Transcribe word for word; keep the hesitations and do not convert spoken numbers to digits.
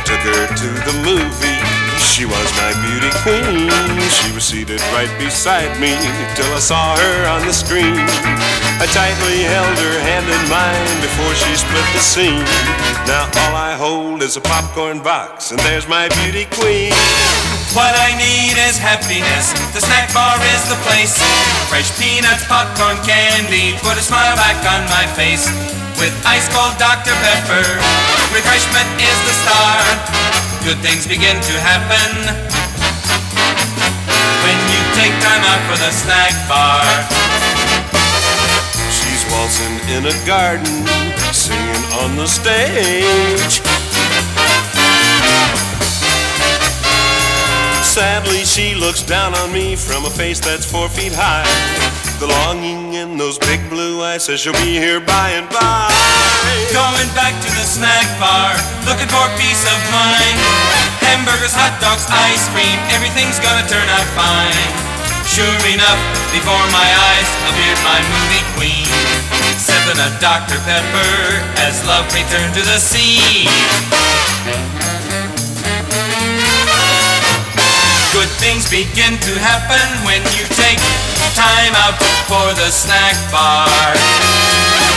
took her to the movie. She was my beauty queen. She was seated right beside me till I saw her on the screen. I tightly held her hand in mine before she split the scene. Now all I hold is a popcorn box, and there's my beauty queen. What I need is happiness. The snack bar is the place. Fresh peanuts, popcorn, candy, put a smile back on my face. With ice cold Doctor Pepper, refreshment is the star. Good things begin to happen when you take time out for the snack bar. She's waltzing in a garden, singing on the stage. Sadly, she looks down on me from a face that's four feet high. The longing in those big blue eyes says she'll be here by and by. Going back to the snack bar, looking for peace of mind. Hamburgers, hot dogs, ice cream, everything's gonna turn out fine. Sure enough, before my eyes appeared my movie queen, sipping a Doctor Pepper as love returned to the scene. Good things begin to happen when you take time out for the snack bar.